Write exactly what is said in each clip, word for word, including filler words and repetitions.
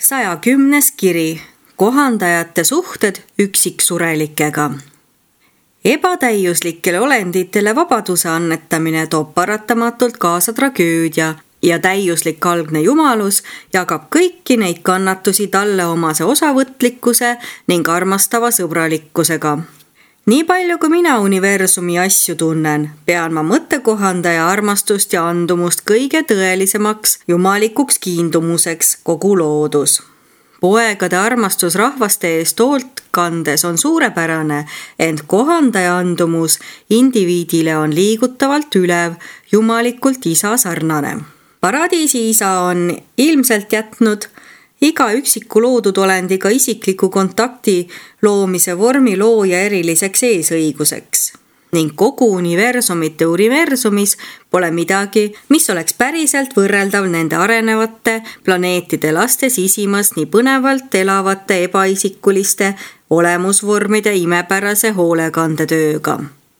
saja kümnes kiri. Kohandajate suhted üksiksurelikega. Ebatäiuslikele olenditele vabaduse annetamine toob paratamatult kaasa tragöödia ja täiuslik algne jumalus jagab kõiki neid kannatusi talle omase osavõtlikkuse ning armastava sõbralikkusega. Nii palju kui mina universumi asju tunnen, pean ma mõttekohandaja armastust ja andumust kõige tõelisemaks jumalikuks kiindumuseks kogu loodus. Poegade armastus rahvaste eest hoolt kandes on suurepärane, ent kohandaja andumus indiviidile on liigutavalt ülev, jumalikult isa sarnane. Paradiisi isa on ilmselt jätnud iga üksiku loodud olendiga isikliku kontakti loomise vormi looja eriliseks eesõiguseks. Ning kogu universumite universumis pole midagi, mis oleks päriselt võrreldav nende arenevate planeetide laste sisimas nii põnevalt elavate ebaisikuliste olemusvormide imepärase hoolekandetööga.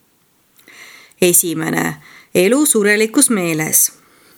Esimene, elu surelikus meeles.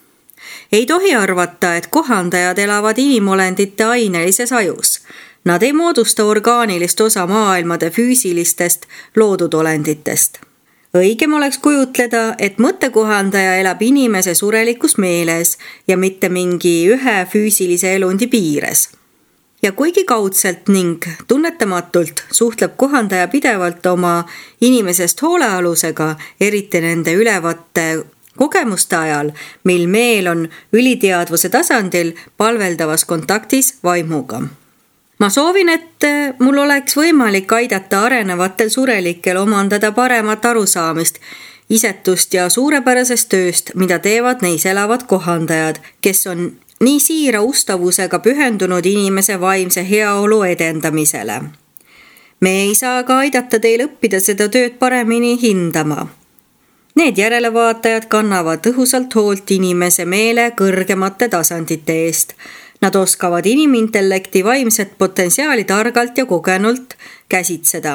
Ei tohi arvata, et kohandajad elavad inimolendite ainelises ajus. Nad ei moodusta orgaanilist osa maailmade füüsilistest loodud olenditest. Õigem oleks kujutleda, et mõttekohandaja elab inimese surelikus meeles ja mitte mingi ühe füüsilise elundi piires. Ja kuigi kaudselt ning tunnetamatult suhtleb kohandaja pidevalt oma inimesest hoolealusega, eriti nende ülevate kogemuste ajal, mil meel on üliteadvuse tasandil palveldavas kontaktis vaimuga. Ma soovin, et mul oleks võimalik aidata arenevatel surelikel omandada paremat arusaamist, isetust ja suurepärasest tööst, mida teevad neis elavad kohandajad, kes on nii siira ustavusega pühendunud inimese vaimse heaolu edendamisele. Me ei saa ka aidata teil õppida seda tööd paremini hindama. Need järelevaatajad kannavad tõhusalt hoolt inimese meele kõrgemate tasandite eest. Nad oskavad inimintellekti vaimset potentsiaali targalt ja kogenult käsitseda.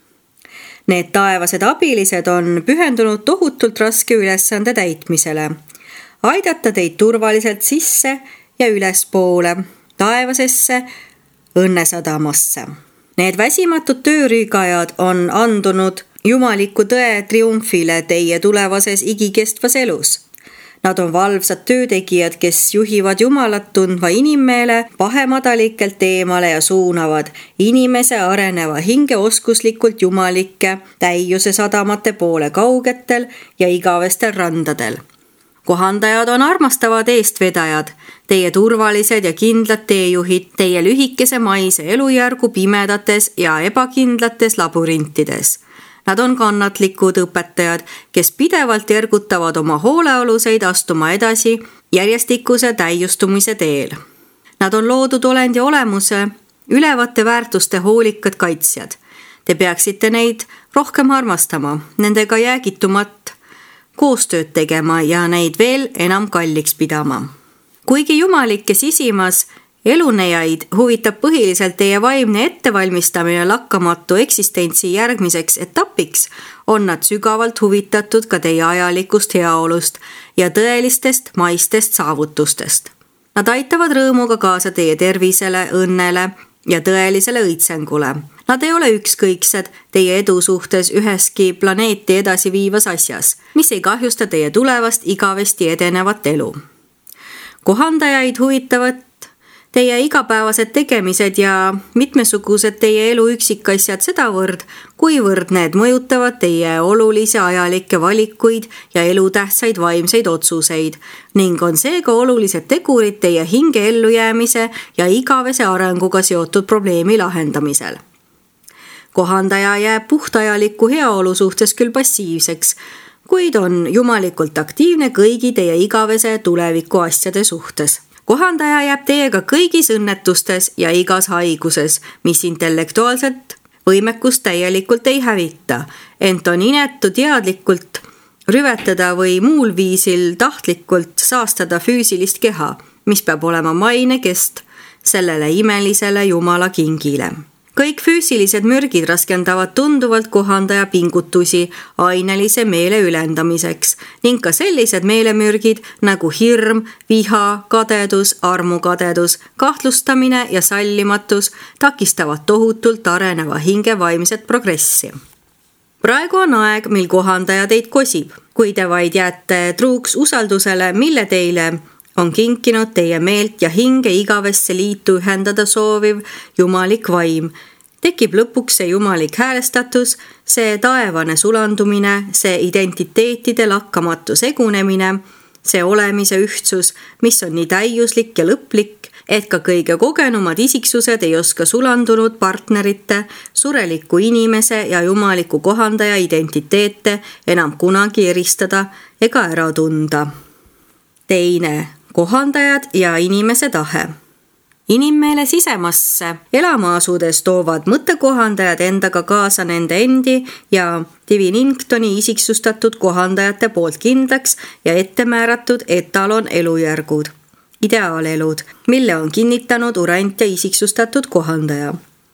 Need taevased abilised on pühendunud tohutult raske ülesande täitmisele. Aidata teid turvaliselt sisse ja ülespoole, taevasesse õnnesadamasse. Need väsimatud töörüügajad on andunud jumaliku tõe triumfile teie tulevases igikestvas elus. Nad on valvsad töötegijad, kes juhivad jumalat tundva inimmeele pahemadalikelt eemale ja suunavad inimese areneva hinge oskuslikult jumalike täiuse sadamate poole kaugetel ja igavestel randadel. Kohandajad on armastavad eestvedajad, teie turvalised ja kindlad teejuhid teie lühikese maise elujärgu pimedates ja ebakindlates labyrintides. Nad on kannatlikud õpetajad, kes pidevalt ergutavad oma hoolealuseid astuma edasi järjestikuse täiustumise teel. Nad on loodud olendi olemuse ülevate väärtuste hoolikad kaitsjad. Te peaksite neid rohkem armastama, nendega jäägitumat koostööd tegema ja neid veel enam kalliks pidama. Kuigi jumalikes isimas elunejaid huvitab põhiliselt teie vaimne ettevalmistamine lakkamatu eksistentsi järgmiseks etapiks, on nad sügavalt huvitatud ka teie ajalikust heaolust ja tõelistest maistest saavutustest. Nad aitavad rõõmuga kaasa teie tervisele, õnnele ja tõelisele õitsengule. Nad ei ole ükskõiksed teie edu suhtes üheski planeeti edasi viivas asjas, mis ei kahjusta teie tulevast igavesti edenevat elu. Kohandajaid huvitavad teie igapäevased tegemised ja mitmesugused teie elu üksikasjad sedavõrd, kuivõrd need mõjutavad teie olulisi ajalikke valikuid ja elutähtsaid vaimseid otsuseid ning on seega olulised tegurid teie hinge ellujäämise ja igavese arenguga seotud probleemi lahendamisel. Kohandaja jääb puhtajaliku heaolu suhtes küll passiivseks, kuid on jumalikult aktiivne kõigi teie igavese tuleviku asjade suhtes. Kohandaja jääb teiega kõigis õnnetustes ja igas haiguses, mis intellektuaalselt võimekust täielikult ei hävita, ent on inetu teadlikult rüvetada või muul viisil tahtlikult saastada füüsilist keha, mis peab olema maine kest sellele imelisele jumala kingile. Kõik füüsilised mürgid raskendavad tunduvalt kohandaja pingutusi ainelise meele ülendamiseks ning ka sellised meelemürgid nagu hirm, viha, kadedus, armukadedus, kahtlustamine ja sallimatus takistavad tohutult areneva hinge vaimset progressi. Praegu on aeg, mil kohandaja teid kosib, kui te vaid jääte truuks usaldusele, mille teile on kinkinud teie meelt ja hinge igavesse liitu ühendada sooviv jumalik vaim. Tekib lõpuks see jumalik häälestatus, see taevane sulandumine, see identiteetide lakkamatu segunemine, see olemise ühtsus, mis on nii täiuslik ja lõplik, et ka kõige kogenumad isiksused ei oska sulandunud partnerite, sureliku inimese ja jumaliku kohandaja identiteete enam kunagi eristada ega ära tunda. Teine. Kohandajad ja inimese tahe. Inimmeele sisemasse elama asudes toovad mõttekohandajad endaga kaasa nende endi ja Diviningtoni isiksustatud kohandajate poolt kindlaks ja ettemääratud etalon elujärgud, ideaalelud, mille on kinnitanud urant ja isiksustatud kohandaja.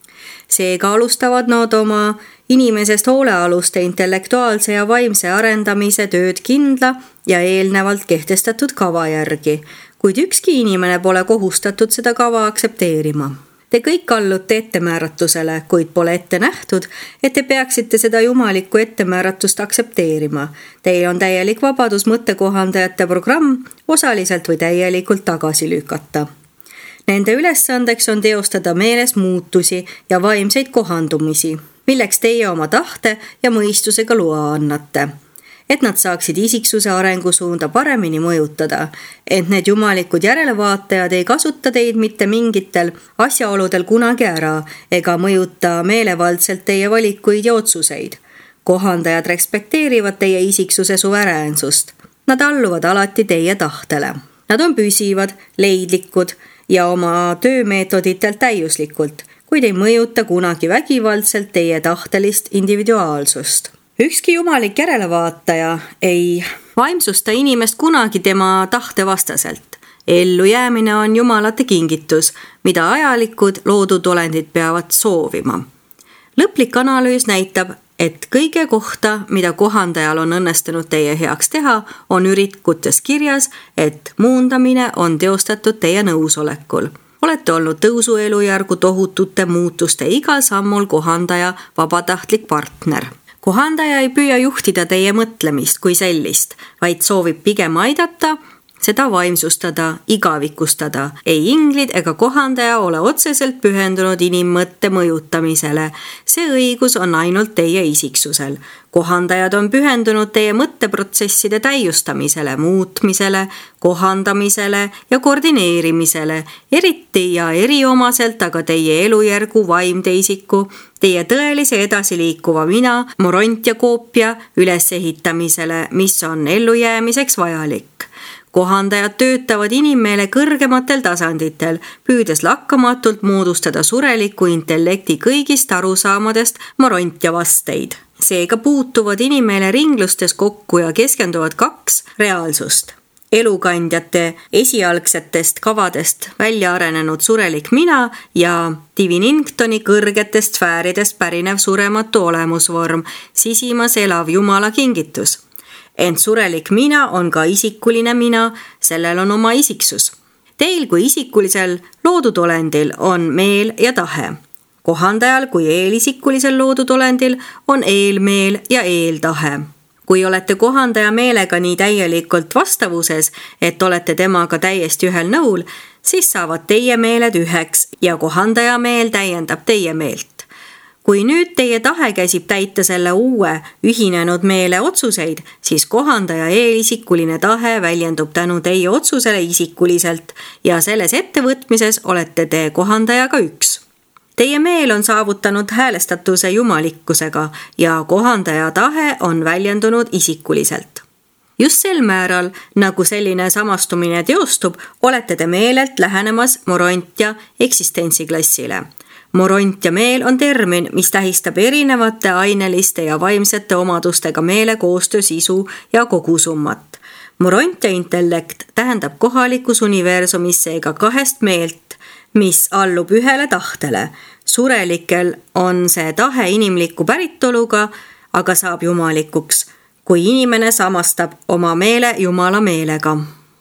Seega alustavad nad oma inimesest hoolealuste intellektuaalse ja vaimse arendamise tööd kindla ja eelnevalt kehtestatud kava järgi, kuid ükski inimene pole kohustatud seda kava aktsepteerima. Te kõik allute ettemääratusele, kuid pole ette nähtud, et te peaksite seda jumalikku ettemääratust aktsepteerima. Teil on täielik vabadus mõttekohandajate programm osaliselt või täielikult tagasi lükata. Nende ülesandeks on teostada meeles muutusi ja vaimseid kohandumisi, milleks teie oma tahte ja mõistusega loa annate, et nad saaksid isiksuse arengusuunda paremini mõjutada, et need jumalikud järelevaatajad ei kasuta teid mitte mingitel asjaoludel kunagi ära ega mõjuta meelevaldselt teie valikuid ja otsuseid. Kohandajad respekteerivad teie isiksuse suveräänsust. Nad alluvad alati teie tahtele. Nad on püsivad, leidlikud ja oma töömeetoditel täiuslikult, kuid ei mõjuta kunagi vägivaldselt teie tahtelist individuaalsust. Ükski jumalik järelevaataja ei vaimsusta inimest kunagi tema tahte vastaselt. Ellujäämine on jumalate kingitus, mida ajalikud loodud olendid peavad soovima. Lõplik analüüs näitab, et kõige kohta, mida kohandajal on õnnestunud teie heaks teha, on üritkutes kirjas, et muundamine on teostatud teie nõusolekul. Olete olnud tõusu elujärgu tohutute muutuste igal sammul kohandaja vabatahtlik partner. Kohandaja ei püüa juhtida teie mõtlemist kui sellist, vaid soovib pigem aidata, seda vaimsustada, igavikustada. Ei inglid ega kohandaja ole otseselt pühendunud inimmõtte mõjutamisele. See õigus on ainult teie isiksusel. Kohandajad on pühendunud teie mõtteprotsesside täiustamisele, muutmisele, kohandamisele ja koordineerimisele, eriti ja eriomaselt aga teie elujärgu vaimteisiku, teie tõelise edasiliikuva mina, morontia koopia ülesehitamisele, mis on ellujäämiseks vajalik. Kohandajad töötavad inimmeele kõrgematel tasanditel, püüdes lakkamatult moodustada sureliku intellekti kõigist arusaamadest morontia vasteid. Seega puutuvad inimmeele ringlustes kokku ja keskenduvad kaks reaalsust. Elukandjate esialgsetest kavadest välja arenenud surelik mina ja Diviningtoni kõrgetest sfääridest pärinev surematu olemusvorm, sisimas elav jumala kingitus. Ent surelik mina on ka isikuline mina, sellel on oma isiksus. Teil kui isikulisel loodud olendil on meel ja tahe. Kohandajal kui eelisikulisel loodud olendil on eelmeel ja eeltahe. Kui olete kohandaja meelega nii täielikult vastavuses, et olete temaga täiesti ühel nõul, siis saavad teie meeled üheks ja kohandaja meel täiendab teie meelt. Kui nüüd teie tahe käsib täita selle uue ühinenud meele otsuseid, siis kohandaja eelisikuline tahe väljendub tänu teie otsusele isikuliselt ja selles ettevõtmises olete te kohandajaga üks. Teie meel on saavutanud häälestatuse jumalikkusega ja kohandaja tahe on väljendunud isikuliselt. Just sel määral, nagu selline samastumine teostub, olete te meelelt lähenemas morontia eksistentsiklassile. Moront ja meel on termin, mis tähistab erinevate aineliste ja vaimsete omadustega meele koostöö sisu ja kogusummat. Moront ja intellekt tähendab kohalikus universumisse ega kahest meelt, mis allub ühele tahtele. surelikel on see tahe inimliku päritoluga, aga saab jumalikuks, kui inimene samastab oma meele Jumala meelega.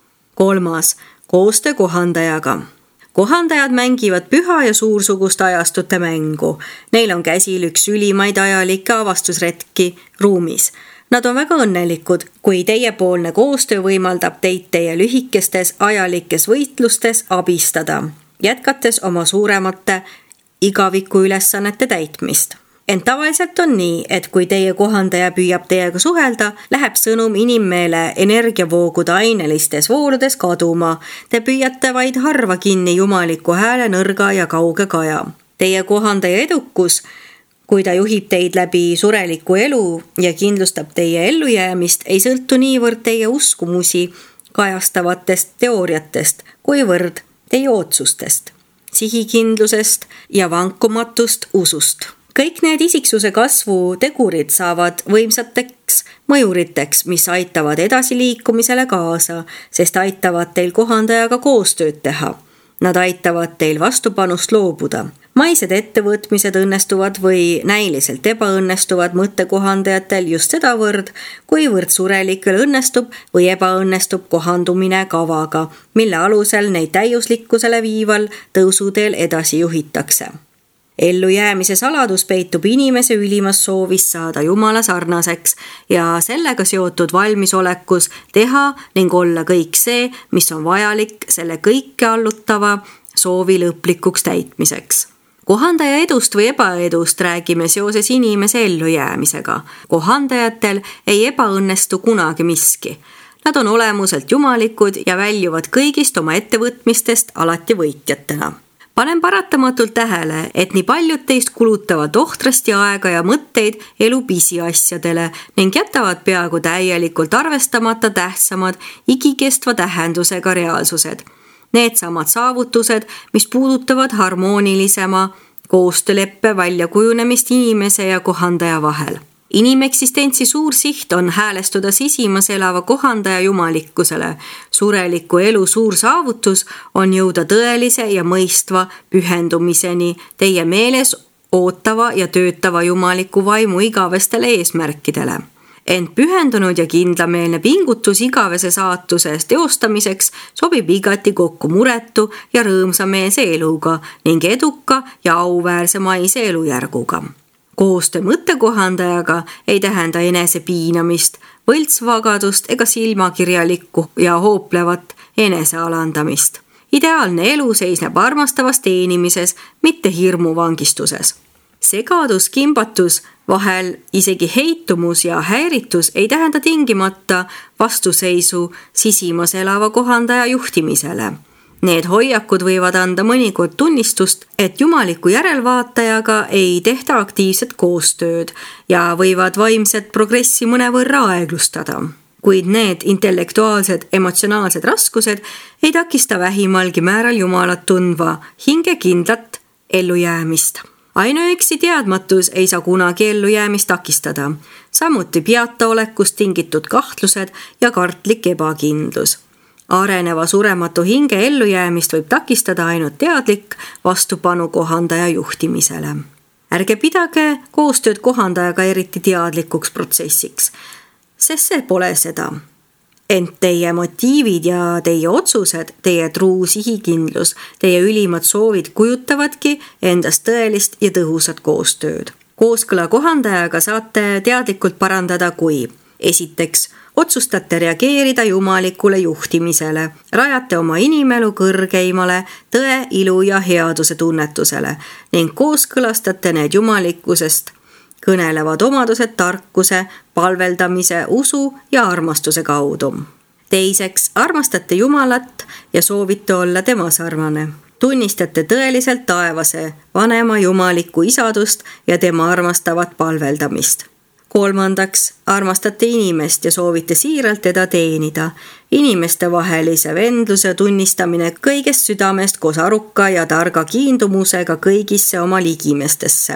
Kolmas, koostöö kohandajaga. Kohandajad mängivad püha ja suursugust ajastute mängu. Neil on käsil üks ülimaid ajalikke avastusretki ruumis. Nad on väga õnnelikud, kui teiepoolne koostöö võimaldab teid teie lühikestes ajalikes võitlustes abistada, jätkates oma suuremate igaviku ülesannete täitmist. Ent tavaliselt on nii, et kui teie kohandaja püüab teiega suhelda, läheb sõnum inimmeele energiavoogude ainelistes vooludes kaduma. Te püüate vaid harva kinni jumaliku hääle nõrga ja kauge kaja. Teie kohandaja edukus, kui ta juhib teid läbi sureliku elu ja kindlustab teie ellujäämist, ei sõltu niivõrd teie uskumusi kajastavatest teooriatest, kuivõrd teie otsustest, sihikindlusest ja vankumatust usust. Kõik need isiksuse kasvu tegurid saavad võimsateks mõjuriteks, mis aitavad edasiliikumisele kaasa, sest aitavad teil kohandajaga koostööd teha. Nad aitavad teil vastupanust loobuda. Maised ettevõtmised õnnestuvad või näiliselt ebaõnnestuvad mõttekohandajatel just sedavõrd, kuivõrd surelikel õnnestub või ebaõnnestub kohandumine kavaga, mille alusel neid täiuslikkusele viival tõusuteel edasi juhitakse. Ellujäämise saladus peitub inimese ülimas soovis saada Jumala sarnaseks ja sellega seotud valmisolekus teha ning olla kõik see, mis on vajalik selle kõike allutava soovi lõplikuks täitmiseks. Kohandaja edust või ebaedust räägime seoses inimese ellujäämisega. Kohandajatel ei ebaõnnestu kunagi miski. Nad on olemuselt jumalikud ja väljuvad kõigist oma ettevõtmistest alati võitjatena. Panen paratamatult tähele, et nii paljud teist kulutavad ohtrasti aega ja mõtteid elu pisiasjadele ning jätavad peaaegu täielikult arvestamata tähtsamad igikestva tähendusega reaalsused. Need samad saavutused, mis puudutavad harmoonilisema koostööleppe väljakujunemist inimese ja kohandaja vahel. Inimeksistentsi suur siht on häälestuda sisimas elava kohandaja jumalikkusele. Sureliku elu suur saavutus on jõuda tõelise ja mõistva pühendumiseni teie meeles ootava ja töötava jumaliku vaimu igavestele eesmärkidele. Ent pühendunud ja kindlameelne pingutus igavese saatuse teostamiseks sobib igati kokku muretu ja rõõmsameelse eluga ning eduka ja auväärse maise elujärguga. Koostöö mõttekohandajaga ei tähenda enese piinamist, võltsvagadust ega silmakirjalikku ja hooplevat enesealandamist. Ideaalne elu seisneb armastavas teenimises, mitte hirmuvangistuses. Segadus, kimbatus, vahel isegi heitumus ja häiritus ei tähenda tingimata vastuseisu sisimas elava kohandaja juhtimisele. Need hoiakud võivad anda mõnikord tunnistust, et jumaliku järelvaatajaga ei tehta aktiivset koostööd ja võivad vaimset progressi mõnevõrra aeglustada. Kuid need intellektuaalsed, emotsionaalsed raskused ei takista vähimalgi määral Jumalat tundva hingekindlat ellujäämist. Ainuüksi teadmatus ei saa kunagi ellujäämist takistada, samuti peataolekust tingitud kahtlused ja kartlik ebakindlus. Areneva surematu hinge ellujäämist võib takistada ainult teadlik vastupanu kohandaja juhtimisele. Ärge pidage koostööd kohandajaga eriti teadlikuks protsessiks, sest see pole seda. Ent teie motiivid ja teie otsused, teie truu sihikindlus, teie ülimad soovid kujutavadki endast tõelist ja tõhusat koostööd. Kooskõla kohandajaga saate teadlikult parandada, kui esiteks otsustate reageerida jumalikule juhtimisele, rajate oma inimelu kõrgeimale tõe, ilu ja headuse tunnetusele ning kooskõlastate need jumalikkusest kõnelevad omadused tarkuse, palveldamise, usu ja armastuse kaudu. Teiseks, armastate Jumalat ja soovite olla tema sarnane. Tunnistate tõeliselt taevase vanema jumaliku isadust ja tema armastavat palveldamist. Kolmandaks, armastate inimest ja soovite siiralt teda teenida. Inimeste vahelise vendluse tunnistamine kõigest südamest koos aruka ja targa kiindumusega kõigisse oma ligimestesse.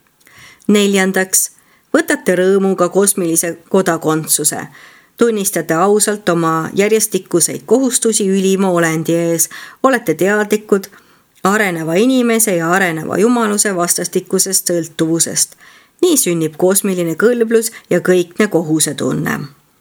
Neljandaks, võtate rõõmuga kosmilise kodakondsuse. Tunnistate ausalt oma järjestikuseid kohustusi ülima olendi ees. Olete teadlikud areneva inimese ja areneva jumaluse vastastikusest sõltuvusest. Nii sünnib kosmiline kõlblus ja kõikne kohusetunne.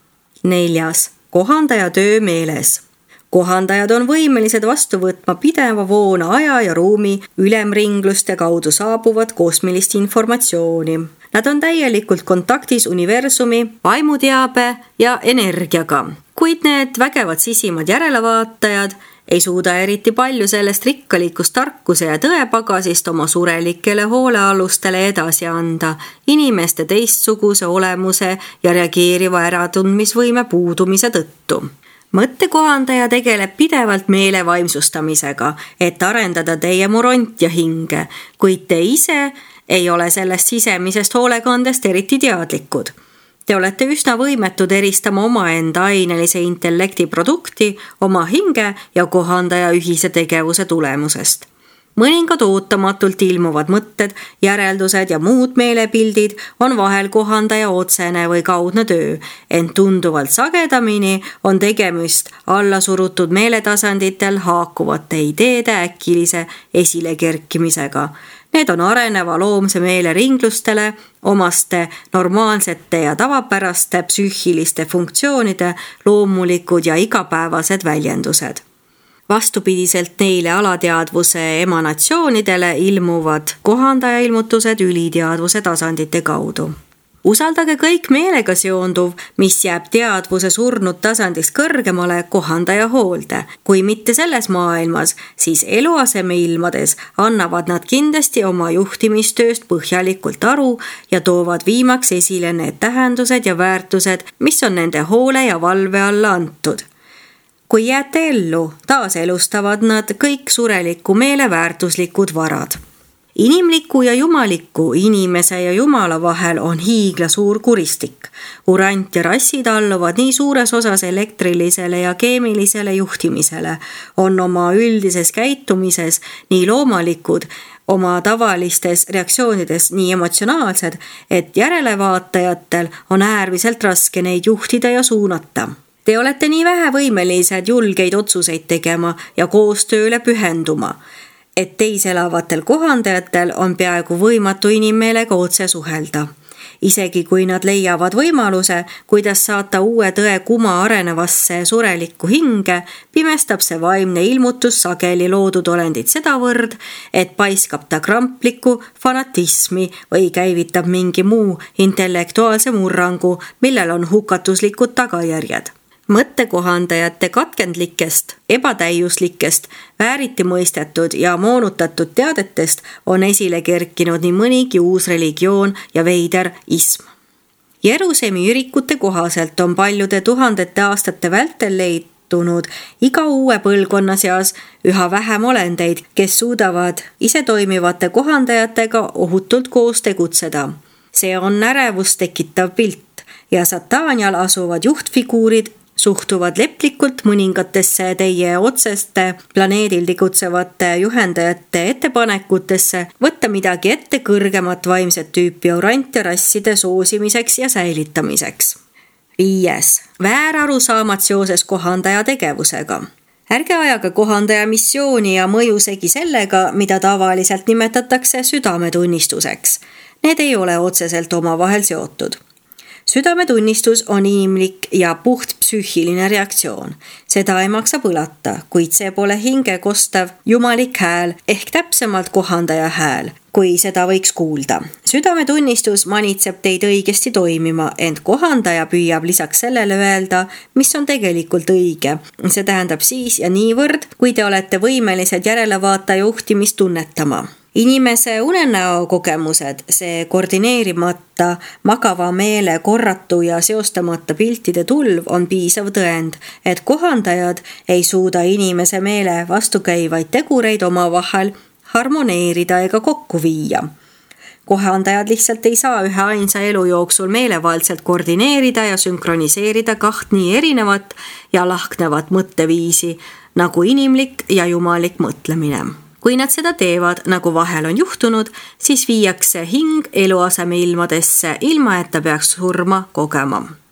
Neljas. Kohandaja töö meeles. Kohandajad on võimelised vastu võtma pideva voona aja ja ruumi ülemringluste kaudu saabuvat kosmilist informatsiooni. Nad on täielikult kontaktis universumi, vaimuteabe ja energiaga, kuid need vägevad sisimad järelevaatajad ei suuda eriti palju sellest rikkalikust tarkuse ja tõepagasist oma surelikele hoolealustele edasi anda inimeste teistsuguse olemuse ja reageeriva äratundmisvõime puudumise tõttu. Mõttekohandaja tegeleb pidevalt meele vaimsustamisega, et arendada teie moront ja hinge, kuid te ise ei ole sellest sisemisest hoolekandest eriti teadlikud. Te olete üsna võimetud eristama omaenda ainelise intellekti produkti oma hinge ja kohandaja ühise tegevuse tulemusest. Mõningad ootamatult ilmuvad mõtted, järeldused ja muud meelepildid on vahel kohandaja otsene või kaudne töö, ent tunduvalt sagedamini on tegemist allasurutud meeletasanditel haakuvate ideede äkilise esilekerkimisega. Need on areneva loomse meele ringlustele, omaste normaalsete ja tavapäraste psüühiliste funktsioonide loomulikud ja igapäevased väljendused. Vastupidiselt neile alateadvuse emanatsioonidele ilmuvad kohandaja ilmutused üliteadvuse tasandite kaudu. Usaldage kõik meelega seonduv, mis jääb teadvuse surnud tasandist kõrgemale kohandaja hoolde. Kui mitte selles maailmas, siis eluaseme ilmades annavad nad kindlasti oma juhtimistööst põhjalikult aru ja toovad viimaks esile need tähendused ja väärtused, mis on nende hoole ja valve alla antud. Kui jääte ellu, taas elustavad nad kõik sureliku meele väärtuslikud varad. Inimliku ja jumaliku, inimese ja jumala vahel on hiigla suur kuristik. Urant ja rassid alluvad nii suures osas elektrilisele ja keemilisele juhtimisele, on oma üldises käitumises nii loomalikud, oma tavalistes reaktsioonides nii emotsionaalsed, et järelevaatajatel on äärmiselt raske neid juhtida ja suunata. Te olete nii vähe võimelised julgeid otsuseid tegema ja koostööle pühenduma, et teis elavatel kohandajatel on peaaegu võimatu inimmeelega otse suhelda. Isegi kui nad leiavad võimaluse, kuidas saata uue tõe kuma arenevasse surelikku hinge, pimestab see vaimne ilmutus sageli loodud olendid sedavõrd, et paiskab ta kramplikku fanatismi või käivitab mingi muu intellektuaalse murrangu, millel on hukatuslikud tagajärjed. Mõttekohandajate katkendlikest, ebatäiuslikest, vääriti mõistetud ja moonutatud teadetest on esile kerkinud nii mõnigi uus religioon ja veider ism. Jerusemi ürikute kohaselt on paljude tuhandete aastate vältel leitunud iga uue põlvkonna seas üha vähem olendeid, kes suudavad ise toimivate kohandajatega ohutult koos tegutseda. See on ärevust tekitav pilt ja Sataanial asuvad juhtfiguurid suhtuvad leplikult mõningatesse teie otseste planeedil tegutsevate juhendajate ettepanekutesse võtta midagi ette kõrgemat vaimset tüüpi orant ja rasside soosimiseks ja säilitamiseks. Viies. Väärarusaamad seoses kohandaja tegevusega. Ärge ajaga kohandaja missiooni ja mõju segi sellega, mida tavaliselt nimetatakse südametunnistuseks. Need ei ole otseselt omavahel seotud. Südametunnistus on inimlik ja puht psüühiline reaktsioon. Seda ei maksa põlata, kuid see pole hinge kostav jumalik hääl ehk täpsemalt kohandaja hääl, kui seda võiks kuulda. Südametunnistus manitseb teid õigesti toimima, ent kohandaja püüab lisaks sellele öelda, mis on tegelikult õige. See tähendab siis ja niivõrd, kui te olete võimelised järelevaataja juhtimist tunnetama. Inimese unenäo kogemused, see koordineerimata, magava meele korratu ja seostamata piltide tulv on piisav tõend, et kohandajad ei suuda inimese meele vastukäivaid tegureid omavahel harmoneerida ega kokku viia. Kohandajad lihtsalt ei saa ühe ainsa elu jooksul meelevaldselt koordineerida ja sünkroniseerida kaht nii erinevat ja lahknevat mõtteviisi nagu inimlik ja jumalik mõtlemine. Kui nad seda teevad, nagu vahel on juhtunud, siis viiakse hing eluaseme ilmadesse, ilma et ta peaks surma kogema.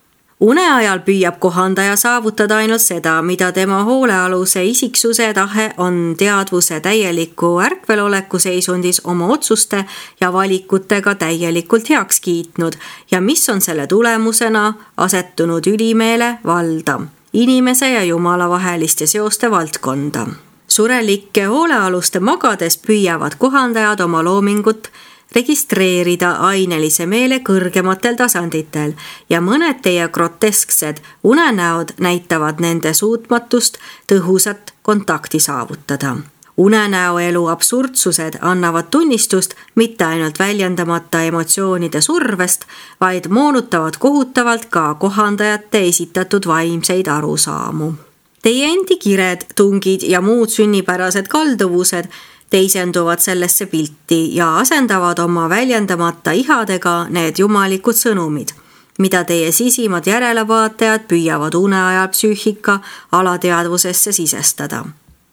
une ajal püüab kohandaja saavutada ainult seda, mida tema hoolealuse isiksuse tahe on teadvuse täieliku ärkveloleku seisundis oma otsuste ja valikutega täielikult heaks kiitnud ja mis on selle tulemusena asettunud ülimeele valda, inimese ja Jumala vaheliste seoste valdkonda. Surelike hoolealuste magades püüavad kohandajad oma loomingut registreerida ainelise meele kõrgematel tasanditel ja mõned teie grotesksed unenäod näitavad nende suutmatust tõhusat kontakti saavutada. Unenäo elu absurdsused annavad tunnistust mitte ainult väljendamata emotsioonide survest, vaid moonutavad kohutavalt ka kohandajate esitatud vaimseid arusaamu. Teie endi kired, tungid ja muud sünnipärased kalduvused teisenduvad sellesse pilti ja asendavad oma väljendamata ihadega need jumalikud sõnumid, mida teie sisimad järelevaatajad püüavad une ajal psüühika alateadvusesse sisestada.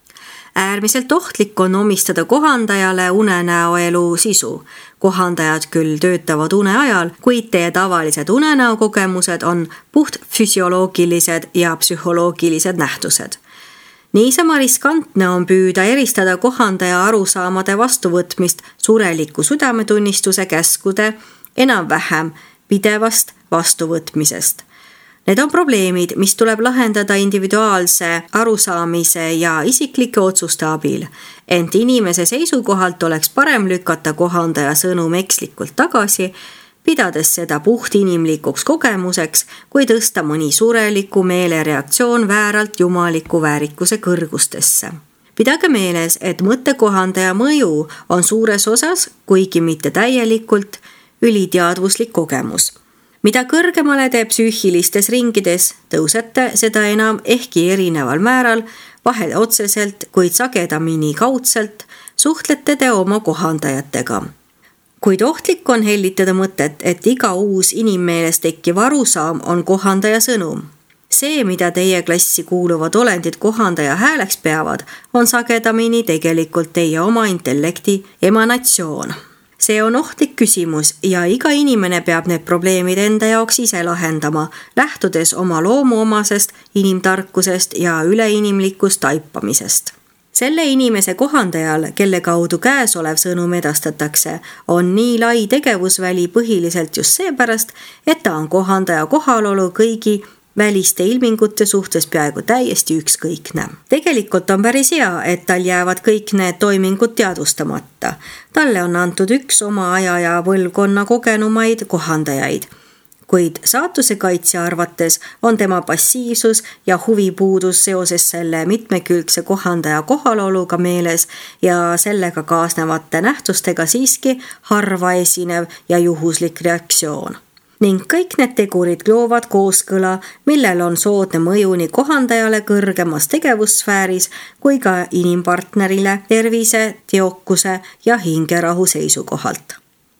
Äärmiselt ohtlik on omistada kohandajale unenäo elu sisu. Kohandajad küll töötavad une ajal, kuid teie tavalised unenäo kogemused on puht füsioloogilised ja psühholoogilised nähtused. Niisama riskantne on püüda eristada kohandaja arusaamade vastuvõtmist sureliku südametunnistuse käskude enam-vähem pidevast vastuvõtmisest. Need on probleemid, mis tuleb lahendada individuaalse arusaamise ja isiklike otsuste abil, ent inimese seisukohalt oleks parem lükata kohandaja sõnum ekslikult tagasi, pidades seda puht inimlikuks kogemuseks, kui tõsta mõni sureliku meele reaktsioon vääralt jumaliku väärikuse kõrgustesse. Pidage meeles, et mõttekohandaja mõju on suures osas, kuigi mitte täielikult, üliteadvuslik kogemus. Mida kõrgemale te psüühilistes ringides tõusete, seda enam ehkki erineval määral, vahel otseselt, kuid sagedamini kaudselt, suhtlete te oma kohandajatega. Kuid ohtlik on hellitada mõtet, et iga uus inimmeeles tekkiv arusaam on kohandaja sõnum. See, mida teie klassi kuuluvad olendid kohandaja hääleks peavad, on sagedamini tegelikult teie oma intellekti emanatsioon. See on ohtlik küsimus ja iga inimene peab need probleemid enda jaoks ise lahendama, lähtudes oma loomuomasest, inimtarkusest ja üleinimlikust taipamisest. Selle inimese kohandajal, kelle kaudu käesolev sõnum edastatakse, on nii lai tegevusväli põhiliselt just seepärast, et ta on kohandaja kohalolu kõigi väliste ilmingute suhtes peaaegu täiesti ükskõikne. Tegelikult on päris hea, et tal jäävad kõik need toimingud teadvustamata. Talle on antud üks oma aja ja põlvkonna kogenumaid kohandajaid. Kuid saatuse kaitsja arvates on tema passiivsus ja huvipuudus seoses selle mitmekülgse kohandaja kohaloluga meeles ja sellega kaasnevate nähtustega siiski harva esinev ja juhuslik reaktsioon. Ning kõik need tegurid loovad kooskõla, millel on soodne mõju nii kohandajale kõrgemas tegevussfääris kui ka inimpartnerile tervise, teokuse ja hingerahu seisukohalt.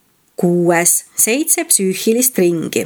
Kuues, seitse psüühilist ringi.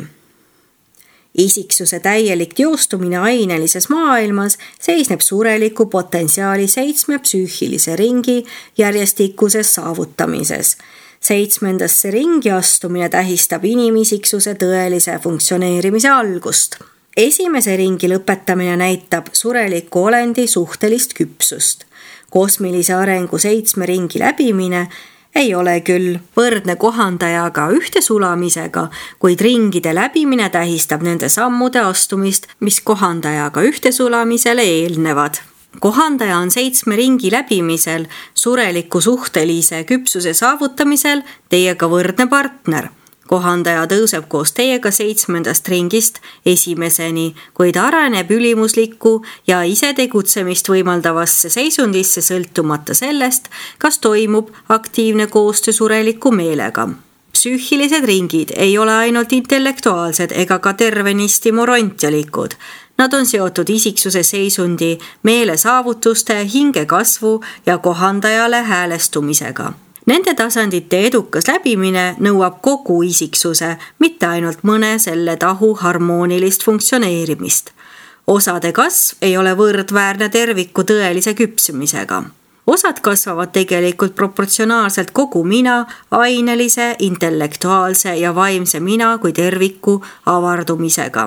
Isiksuse täielik teostumine ainelises maailmas seisneb sureliku potentsiaali seitsme psüühilise ringi järjestikuses saavutamises. Seitsmendasse ringi astumine tähistab inimisiksuse tõelise funktsioneerimise algust. Esimese ringi lõpetamine näitab sureliku olendi suhtelist küpsust. Kosmilise arengu seitsme ringi läbimine ei ole küll võrdne kohandajaga ühtesulamisega, kuid ringide läbimine tähistab nende sammude astumist, mis kohandajaga ühtesulamisele eelnevad. Kohandaja on seitsme ringi läbimisel, sureliku suhtelise küpsuse saavutamisel teiega võrdne partner. Kohandaja tõuseb koos teiega seitsmendast ringist esimeseni, kuid areneb ülimuslikku ja ise tegutsemist võimaldavasse seisundisse sõltumata sellest, kas toimub aktiivne koostöö sureliku meelega. Psüühilised ringid ei ole ainult intellektuaalsed ega ka tervenisti morontialikud. Nad on seotud isiksuse seisundi, meele saavutuste, hinge kasvu ja kohandajale häälestumisega. Nende tasandite edukas läbimine nõuab kogu isiksuse, mitte ainult mõne selle tahu harmoonilist funktsioneerimist. Osade kasv ei ole võrdväärne terviku tõelise küpsumisega. Osad kasvavad tegelikult proportsionaalselt kogu mina, ainelise, intellektuaalse ja vaimse mina kui terviku avardumisega.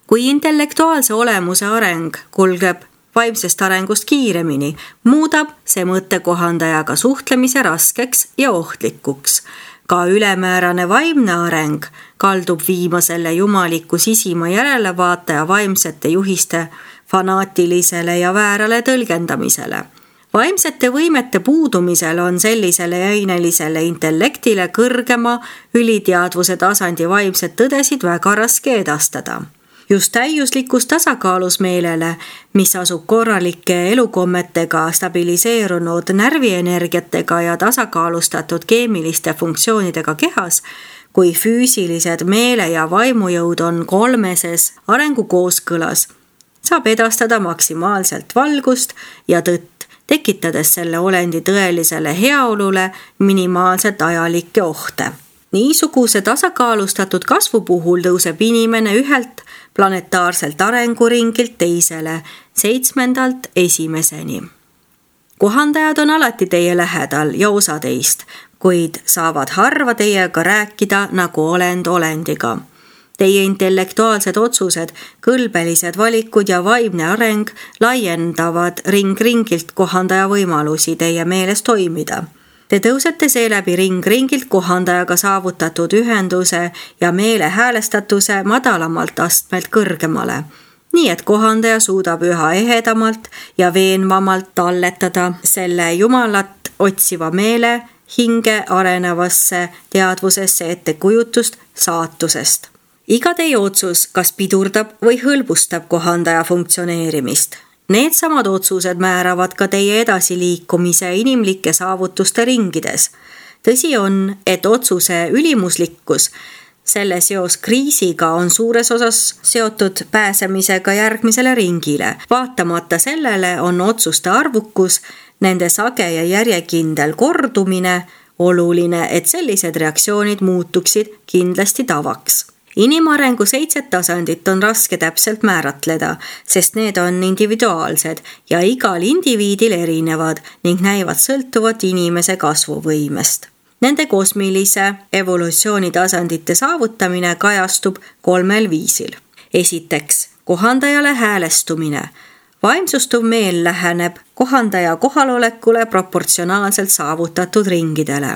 kui intellektuaalse olemuse areng kulgeb vaimsest arengust kiiremini, muudab see mõttekohandajaga suhtlemise raskeks ja ohtlikuks. Ka ülemäärane vaimne areng kaldub viima selle jumaliku sisima järelevaataja vaimsete juhiste fanaatilisele ja väärale tõlgendamisele. Vaimsete võimete puudumisel on sellisele ainelisele intellektile kõrgema üliteadvuse tasandi vaimsed tõdesid väga raske edastada. Just täiuslikus tasakaalus meelele, mis asub korralike elukommetega, stabiliseerunud närvienergiatega ja tasakaalustatud keemiliste funktsioonidega kehas, kui füüsilised meele- ja vaimujõud on kolmeses arengu kooskõlas, saab edastada maksimaalselt valgust ja tõtt, tekitades selle olendi tõelisele heaolule minimaalselt ajalikke ohte. Niisuguse tasakaalustatud kasvu puhul tõuseb inimene ühelt planetaarselt arenguringilt teisele, seitsmendalt esimeseni. Kohandajad on alati teie lähedal ja osa teist, kuid saavad harva teiega rääkida nagu olend olendiga. Teie intellektuaalsed otsused, kõlbelised valikud ja vaimne areng laiendavad ring-ringilt kohandaja võimalusi teie meeles toimida. Te tõusete seeläbi ring-ringilt kohandajaga saavutatud ühenduse ja meele häälestatuse madalamalt astmelt kõrgemale, nii et kohandaja suudab üha ehedamalt ja veenvamalt talletada selle jumalat otsiva meele hinge arenevasse teadvusesse ettekujutust saatusest. Iga teie otsus kas pidurdab või hõlbustab kohandaja funktsioneerimist. Need samad otsused määravad ka teie edasiliikumise inimlike saavutuste ringides. Tõsi on, et otsuse ülimuslikkus, selle seos kriisiga on suures osas seotud pääsemisega järgmisele ringile. Vaatamata sellele on otsuste arvukus, nende sage ja järjekindel kordumine oluline, et sellised reaktsioonid muutuksid kindlasti tavaks. Inimarengu seitset tasandit on raske täpselt määratleda, sest need on individuaalsed ja igal indiviidil erinevad ning näivad sõltuvat inimese kasvuvõimest. Nende kosmilise evolutsiooni tasandite saavutamine kajastub kolmel viisil. Esiteks, kohandajale häälestumine. Vaimsustuv meel läheneb kohandaja kohalolekule proportsionaalselt saavutatud ringidele.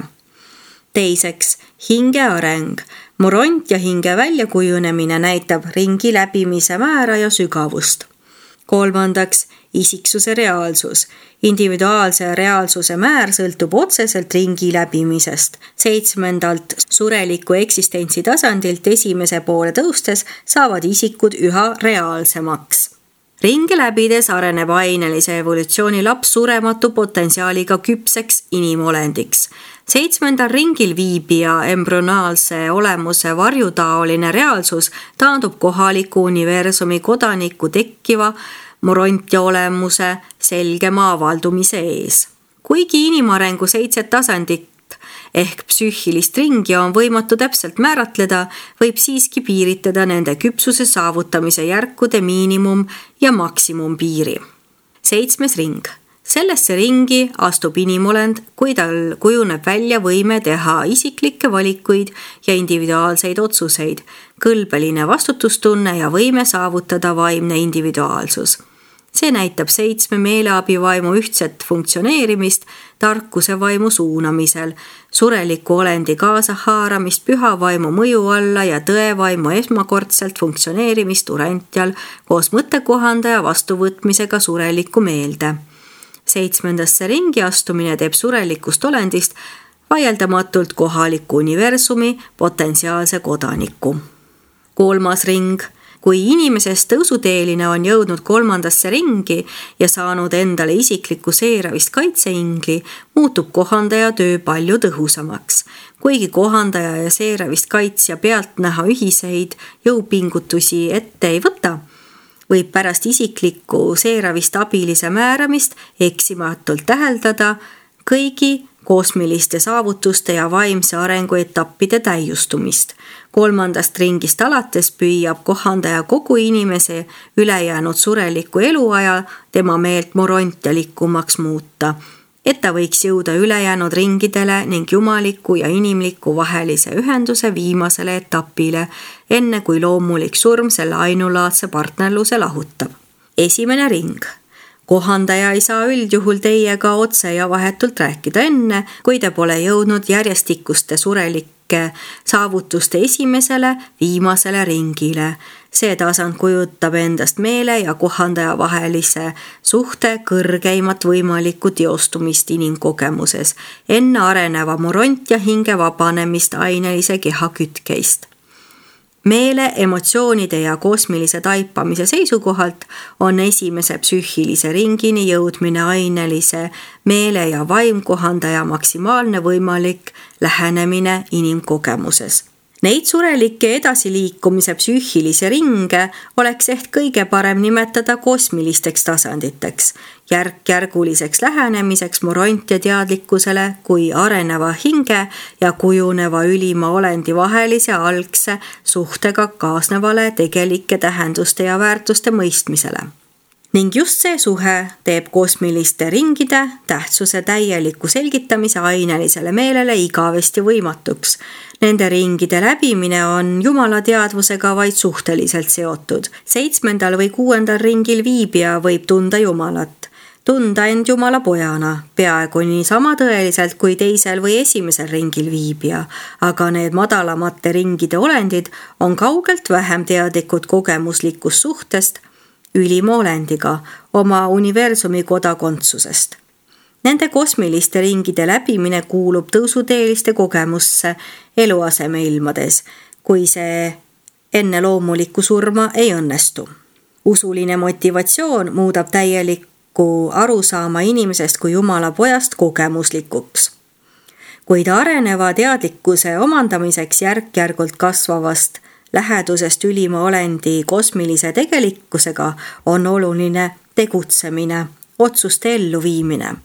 Teiseks, hinge areng. Moront ja hinge väljakujunemine näitab ringi läbimise määra ja sügavust. Kolmandaks, isiksuse reaalsus. Individuaalse reaalsuse määr sõltub otseselt ringi läbimisest. Seitsmendalt, sureliku eksistentsi tasandilt esimese poole tõustes saavad isikud üha reaalsemaks. Ringi läbides areneb ainelise evolutsiooni laps surematu potentsiaaliga küpseks inimolendiks. Seitsmendal ringil viibija embrüonaalse olemuse varjutaoline reaalsus taandub kohaliku universumi kodaniku tekkiva morontia olemuse selgema avaldumise ees. Kuigi inimarengu seitset tasandit ehk psüühilist ringi on võimatu täpselt määratleda, võib siiski piiritleda nende küpsuse saavutamise järkude miinimum- ja maksimumpiiri. Seitsmes ring. Sellesse ringi astub inimolend, kui tal kujuneb välja võime teha isiklikke valikuid ja individuaalseid otsuseid, kõlbeline vastutustunne ja võime saavutada vaimne individuaalsus. See näitab seitsme meeleabivaimu ühtset funktsioneerimist tarkuse vaimu suunamisel, sureliku olendi kaasahaaramist püha vaimu mõju alla ja tõevaimu esmakordselt funktsioneerimist urentjal koos mõttekohandaja vastuvõtmisega surelikku meelde. Seitsmendasse ringi astumine teeb surelikust olendist vaieldamatult kohaliku universumi potentsiaalse kodaniku. Kolmas ring. Kui inimesest tõusuteeline on jõudnud kolmandasse ringi ja saanud endale isikliku seeravist kaitseingli, muutub kohandaja töö palju tõhusamaks. Kuigi kohandaja ja seeravist kaitsja pealt näha ühiseid jõupingutusi ette ei võta, võib pärast isikliku seeravist abilise määramist eksimatult täheldada kõigi kosmiliste saavutuste ja vaimse arengu etappide täiustumist. Kolmandast ringist alates püüab kohandaja kogu inimese ülejäänud sureliku eluaja tema meelt morontialikumaks muuta. et ta võiks jõuda ülejäänud ringidele ning jumaliku ja inimliku vahelise ühenduse viimasele etapile, enne kui loomulik surm selle ainulaadse partnerluse lahutab. Esimene ring. Kohandaja ei saa üldjuhul teiega otse ja vahetult rääkida enne, kui te pole jõudnud järjestikuste surelike saavutuste esimesele viimasele ringile. See tasand kujutab endast meele ja kohandaja vahelise suhte kõrgeimat võimalikku teostumist inimkogemuses, enne areneva moront ja hinge vabanemist ainelise keha kütkeist. Meele, emotsioonide ja kosmilise taipamise seisukohalt on esimese psüühilise ringini jõudmine ainelise meele ja vaimkohandaja maksimaalne võimalik lähenemine inimkogemuses. Neid surelikke edasiliikumise psüühilise ringe oleks ehk kõige parem nimetada kosmilisteks tasanditeks, järk-järguliseks lähenemiseks moront ja teadlikkusele kui areneva hinge ja kujuneva ülima olendi vahelise algse suhtega kaasnevale tegelike tähenduste ja väärtuste mõistmisele. Ning just see suhe teeb kosmiliste ringide tähtsuse täieliku selgitamise ainelisele meelele igavesti võimatuks. Nende ringide läbimine on Jumala teadvusega vaid suhteliselt seotud. Seitsmendal või kuuendal ringil viibija võib tunda Jumalat, tunda end Jumala pojana, peaaegu nii sama tõeliselt kui teisel või esimesel ringil viibija, aga need madalamate ringide olendid on kaugelt vähem teadlikud kogemuslikust suhtest ülima olendiga, oma universumi kodakondsusest. Nende kosmiliste ringide läbimine kuulub tõusuteeliste kogemusse eluaseme ilmades, kui see enne loomulikku surma ei õnnestu. Usuline motivatsioon muudab täielikku arusaama inimesest kui Jumala pojast kogemuslikuks. Kuid areneva teadlikkuse omandamiseks järk-järgult kasvavast lähedusest ülima olendi kosmilise tegelikkusega on oluline tegutsemine, otsuste elluviimine.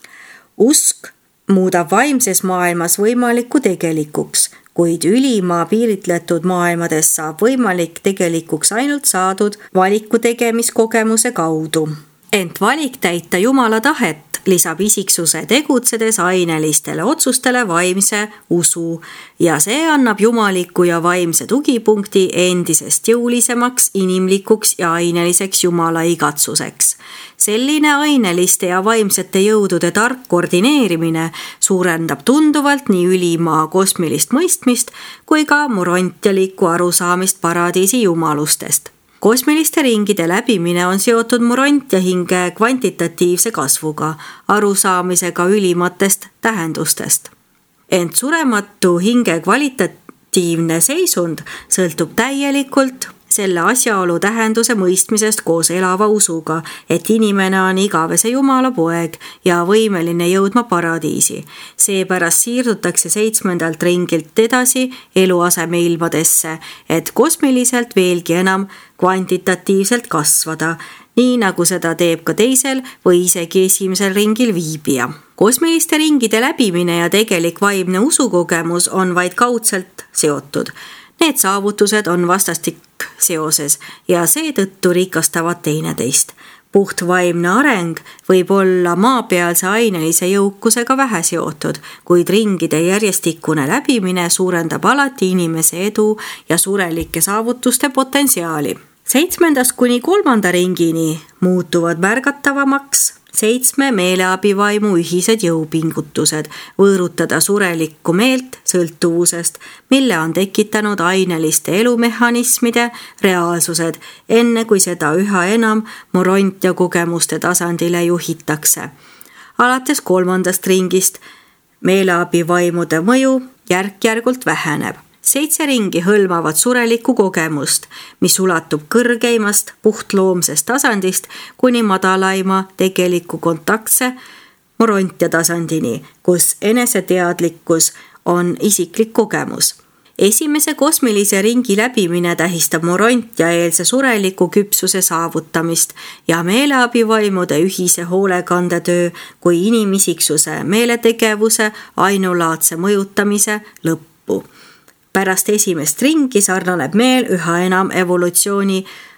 Usk muudab vaimses maailmas võimaliku tegelikuks, kuid ülima piiritletud maailmades saab võimalik tegelikuks ainult saadud valiku tegemiskogemuse kaudu. Ent valik täita Jumala tahet lisab isiksuse tegutsedes ainelistele otsustele vaimse usu ja see annab jumaliku ja vaimse tugipunkti endisest jõulisemaks, inimlikuks ja aineliseks Jumala igatsuseks. Selline aineliste ja vaimsete jõudude tark koordineerimine suurendab tunduvalt nii ülima kosmilist mõistmist kui ka morontialikku arusaamist paradiisi jumalustest. Kosmiliste ringide läbimine on seotud moront ja hinge kvantitatiivse kasvuga, arusaamisega ülimatest tähendustest. Ent surematu hinge kvalitatiivne seisund sõltub täielikult selle asjaolu tähenduse mõistmisest koos elava usuga, et inimene on igavese Jumala poeg ja võimeline jõudma paradiisi. Seepärast siirdutakse seitsmendalt ringilt edasi eluaseme ilmadesse, et kosmiliselt veelgi enam kvantitatiivselt kasvada, nii nagu seda teeb ka teisel või isegi esimesel ringil viibija. Kosmiliste ringide läbimine ja tegelik vaimne usukogemus on vaid kaudselt seotud. Need saavutused on vastastik seoses ja seetõttu rikastavad teineteist. Puht vaimne areng võib olla maapealse ainelise jõukusega vähe seotud, kuid ringide järjestikune läbimine suurendab alati inimese edu ja surelike saavutuste potentsiaali. Seitsmendast kuni kolmanda ringini muutuvad märgatavamaks seitsme meeleabivaimu ühised jõupingutused võõrutada surelikku meelt sõltuvusest, mille on tekitanud aineliste elumehhanismide reaalsused, enne kui seda üha enam moront ja kogemuste tasandile juhitakse. Alates kolmandast ringist meeleabivaimude mõju järk-järgult väheneb. Seitse ringi hõlmavad surelikku kogemust, mis ulatub kõrgeimast puhtloomsest tasandist kuni madalaima tegeliku kontaktse morontia tasandini, kus eneseteadlikkus on isiklik kogemus. Esimese kosmilise ringi läbimine tähistab morontia-eelse sureliku küpsuse saavutamist ja meeleabivaimude ühise hoolekandetöö kui inimisiksuse meeletegevuse ainulaadse mõjutamise lõppu. Pärast esimest ringi sarnaneb meel üha enam evolutsiooni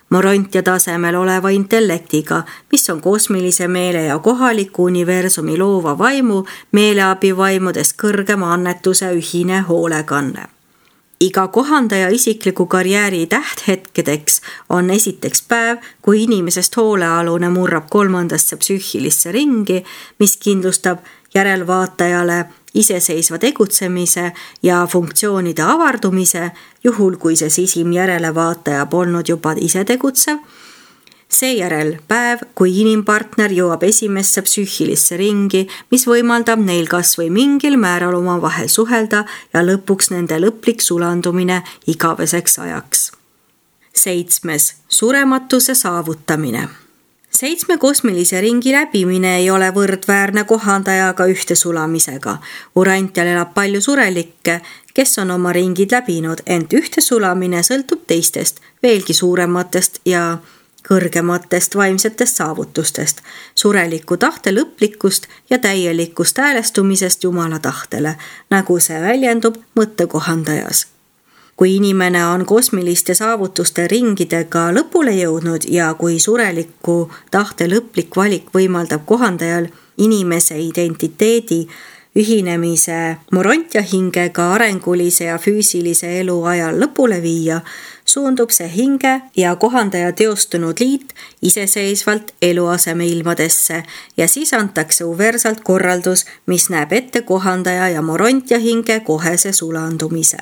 Morontia tasemel oleva intellektiga, mis on kosmilise meele ja kohaliku universumi loova vaimu meeleabivaimudest kõrgema annetuse ühine hoolekanne. Iga kohandaja isikliku karjääri tähthetkedeks on esiteks päev, kui inimesest hoolealune murrab kolmandasse psüühilisse ringi, mis kindlustab järelvaatajale iseseisva tegutsemise ja funktsioonide avardumise, juhul kui see sisim järelevaataja polnud juba ise tegutsev. Seejärel päev, kui inimpartner jõuab esimesse psüühilisse ringi, mis võimaldab neil kas või mingil määral oma vahel suhelda ja lõpuks nende lõplik sulandumine igaveseks ajaks. Seitsmes. Surematuse saavutamine. Seitsme kosmilise ringi läbimine ei ole võrdväärne kohandajaga ühte sulamisega. Urantial elab palju surelikke, kes on oma ringid läbinud, ent ühte sulamine sõltub teistest, veelgi suurematest ja kõrgematest vaimsetest saavutustest, sureliku tahte lõplikust ja täielikust häälestumisest Jumala tahtele, nagu see väljendub mõttekohandajas. Kui inimene on kosmiliste saavutuste ringidega lõpule jõudnud ja kui sureliku tahte lõplik valik võimaldab kohandajal inimese identiteedi ühinemise morontia hingega arengulise ja füüsilise elu ajal lõpule viia, suundub see hinge ja kohandaja teostunud liit iseseisvalt eluaseme ilmadesse ja siis antakse uversalt korraldus, mis näeb ette kohandaja ja morontia hinge kohese sulandumise.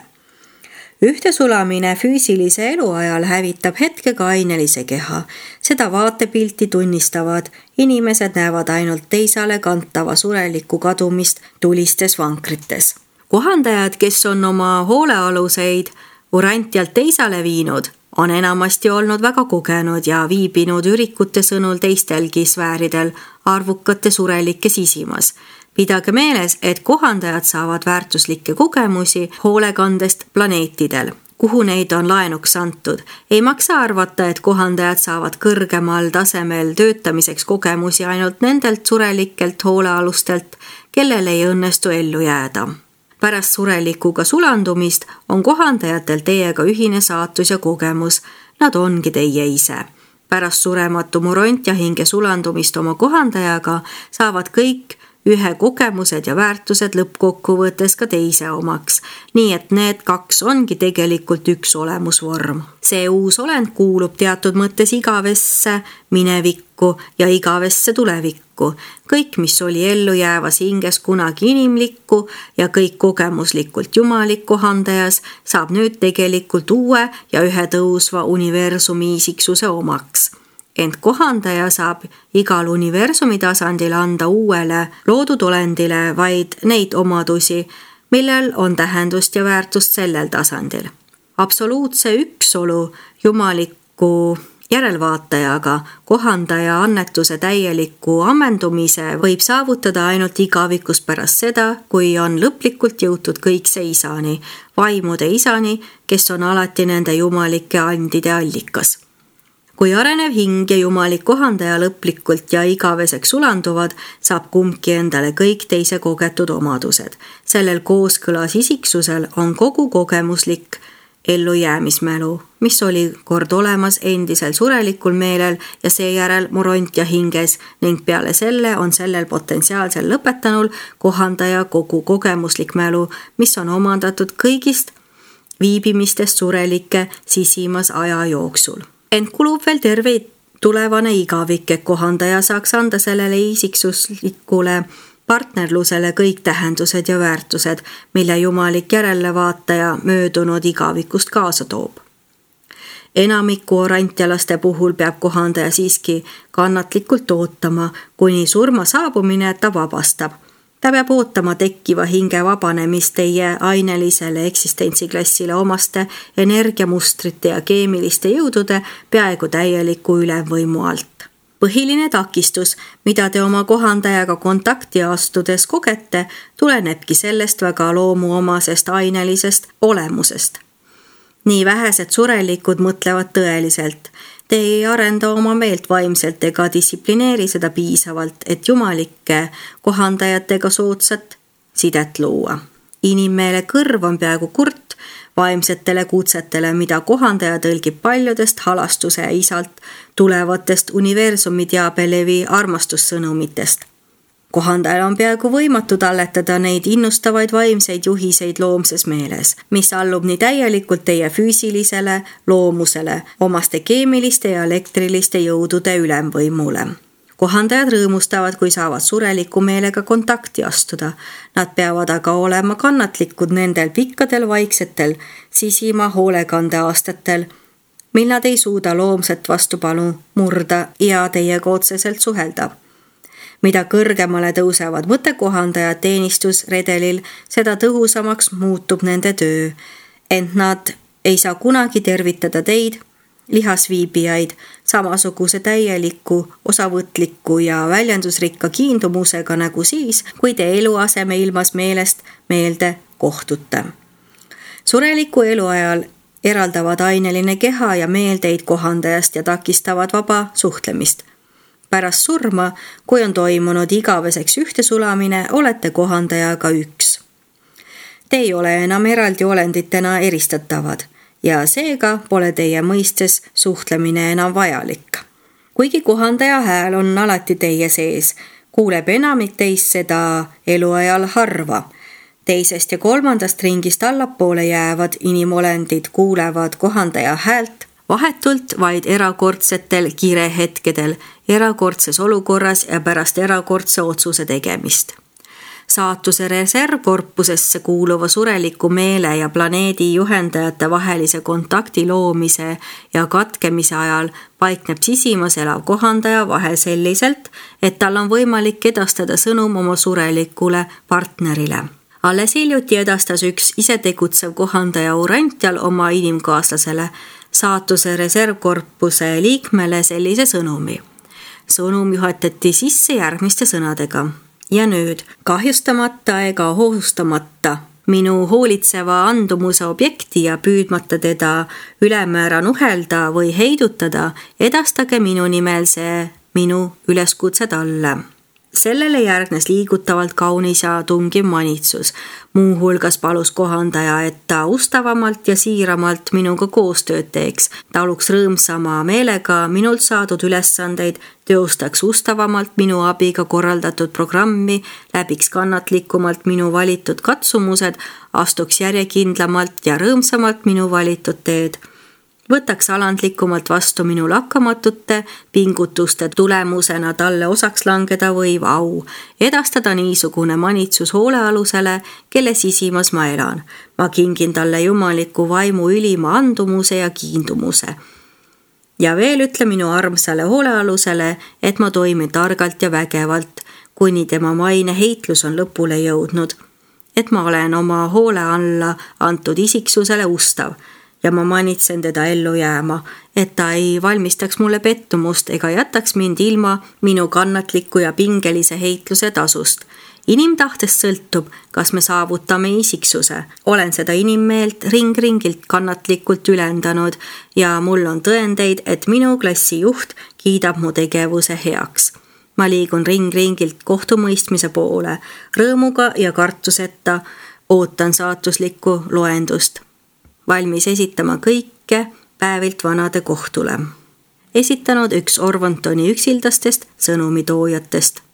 Ühte sulamine füüsilise elu ajal hävitab hetkega ainelise keha. Seda vaatepilti tunnistavad inimesed näevad ainult teisale kantava sureliku kadumist tulistes vankrites. Kohandajad, kes on oma hoolealuseid urantialt teisale viinud, on enamasti olnud väga kogenud ja viibinud ürikute sõnul teistelgi sfääridel arvukate surelike sisimas. Pidage meeles, et kohandajad saavad väärtuslikke kogemusi hoolekandest planeetidel, kuhu neid on laenuks antud. Ei maksa arvata, et kohandajad saavad kõrgemal tasemel töötamiseks kogemusi ainult nendelt surelikelt hoolealustelt, kellel ei õnnestu ellu jääda. Pärast surelikuga sulandumist on kohandajatel teiega ühine saatus ja kogemus. Nad ongi teie ise. Pärast surematu morontia hinge sulandumist oma kohandajaga saavad kõik ühe kogemused ja väärtused lõppkokkuvõttes ka teise omaks, nii et need kaks ongi tegelikult üks olemusvorm. See uus olend kuulub teatud mõttes igavesse minevikku ja igavesse tulevikku. Kõik, mis oli ellu jäävas hinges kunagi inimlikku ja kõik kogemuslikult jumalik kohandajas, saab nüüd tegelikult uue ja ühe tõusva universumi isiksuse omaks. Ent kohandaja saab igal universumi tasandil anda uuele loodud olendile vaid neid omadusi, millel on tähendust ja väärtust sellel tasandil. Absoluutse üksolu jumaliku järelvaatajaga kohandaja annetuse täieliku ammendumise võib saavutada ainult igavikus pärast seda, kui on lõplikult jõutud kõikse isani, vaimude isani, kes on alati nende jumalike andide allikas. Kui arenev hing ja jumalik kohandaja lõplikult ja igaveseks sulanduvad, saab kumbki endale kõik teise kogetud omadused. Sellel kooskõlas isiksusel on kogu kogemuslik ellujäämismälu, mis oli kord olemas endisel surelikul meelel ja seejärel morontia hinges ning peale selle on sellel potentsiaalsel lõpetanul kohandaja kogu kogemuslik mälu, mis on omandatud kõigist viibimistest surelike sisimas aja jooksul. Ent kulub veel terve tulevane igavik, et kohandaja saaks anda sellele isiksuslikule partnerlusele kõik tähendused ja väärtused, mille jumalik järelevaataja möödunud igavikust kaasa toob. Enamiku orantialaste puhul peab kohandaja siiski kannatlikult ootama, kuni surma saabumine ta vabastab. Ta peab ootama tekkiva hinge vabanemist teie ainelisele eksistentsiklassile omaste energiamustrite ja keemiliste jõudude peaaegu täieliku ülemvõimu alt. Põhiline takistus, mida te oma kohandajaga kontakti astudes kogete, tulenebki sellest väga loomuomasest ainelisest olemusest. Nii vähesed surelikud mõtlevad tõeliselt. Te ei arenda oma meelt vaimselt ega distsiplineeri seda piisavalt, et jumalike kohandajatega soodsat sidet luua. Inimmeele kõrv on peaaegu kurt vaimsetele kutsetele, mida kohandaja tõlgib paljudest halastuse isalt tulevatest universumi teabelevi armastussõnumitest. Kohandajal on peaaegu võimatu talletada neid innustavaid vaimseid juhiseid loomses meeles, mis allub nii täielikult teie füüsilisele loomusele, omaste keemiliste ja elektriliste jõudude ülemvõimule. Kohandajad rõõmustavad, kui saavad sureliku meelega kontakti astuda. Nad peavad aga olema kannatlikud nendel pikkadel vaiksetel sisima hoolekandeaastatel, mil nad ei suuda loomset vastupanu murda ja teiega otseselt suhelda. Mida kõrgemale tõusevad mõttekohandajad teenistusredelil, seda tõhusamaks muutub nende töö, ent nad ei saa kunagi tervitada teid, lihasviibijaid, samasuguse täieliku, osavõtliku ja väljendusrikka kiindumusega nagu siis, kui te eluaseme ilmas meelest meelde kohtute. Sureliku eluajal eraldavad aineline keha ja meel teid kohandajast ja takistavad vaba suhtlemist. Pärast surma, kui on toimunud igaveseks ühtesulamine, olete kohandajaga üks. Te ei ole enam eraldi olenditena eristatavad ja seega pole teie mõistes suhtlemine enam vajalik. Kuigi kohandaja hääl on alati teie sees, kuuleb enamik teist seda eluajal harva. Teisest ja kolmandast ringist allapoole jäävad inimolendid kuulevad kohandaja häält vahetult vaid erakordsetel kirehetkedel, erakordses olukorras ja pärast erakordse otsuse tegemist. Saatuse reservkorpusesse kuuluva sureliku meele ja planeedi juhendajate vahelise kontakti loomise ja katkemise ajal paikneb sisimas elav kohandaja vahel selliselt, et tal on võimalik edastada sõnum oma surelikule partnerile. Alles hiljuti edastas üks isetegutsev kohandaja Urantial oma inimkaaslasele, saatuse reservkorpuse liikmele sellise sõnumi. Sõnum juhatati sisse järgmiste sõnadega. Ja nüüd, kahjustamata ega hoostamata minu hoolitseva andumuse objekti ja püüdmata teda ülemäära nuhelda või heidutada, edastage minu nimel see minu üleskutse talle. Sellele järgnes liigutavalt kaunis ja tungiv manitsus. Muuhulgas palus kohandaja, et ta ustavamalt ja siiramalt minuga koostööd teeks, taluks rõõmsama meelega minult saadud ülesandeid, teostaks ustavamalt minu abiga korraldatud programmi, läbiks kannatlikumalt minu valitud katsumused, astuks järjekindlamalt ja rõõmsamalt minu valitud teed. Võtaks alandlikumalt vastu minu lakkamatute pingutuste tulemusena talle osaks langeda võiva au, edastada niisugune manitsus hoolealusele, kelle sisimas ma elan. Ma kingin talle jumaliku vaimu ülima andumuse ja kiindumuse. Ja veel ütle minu armsale hoolealusele, et ma toimin targalt ja vägevalt, kuni tema maine heitlus on lõpule jõudnud, et ma olen oma hoole alla antud isiksusele ustav, ja ma manitsen teda ellu jääma, et ta ei valmistaks mulle pettumust ega jätaks mind ilma minu kannatliku ja pingelise heitluse tasust. Inimtahtest sõltub, kas me saavutame isiksuse. Olen seda inimmeelt ring-ringilt kannatlikult ülendanud ja mul on tõendeid, et minu klassi juht kiidab mu tegevuse heaks. Ma liigun ring-ringilt kohtumõistmise poole, rõõmuga ja kartuseta ootan saatuslikku loendust. Valmis esitama kõike päevilt vanade kohtule. Esitanud üks Orvontoni üksildastest sõnumitoojatest.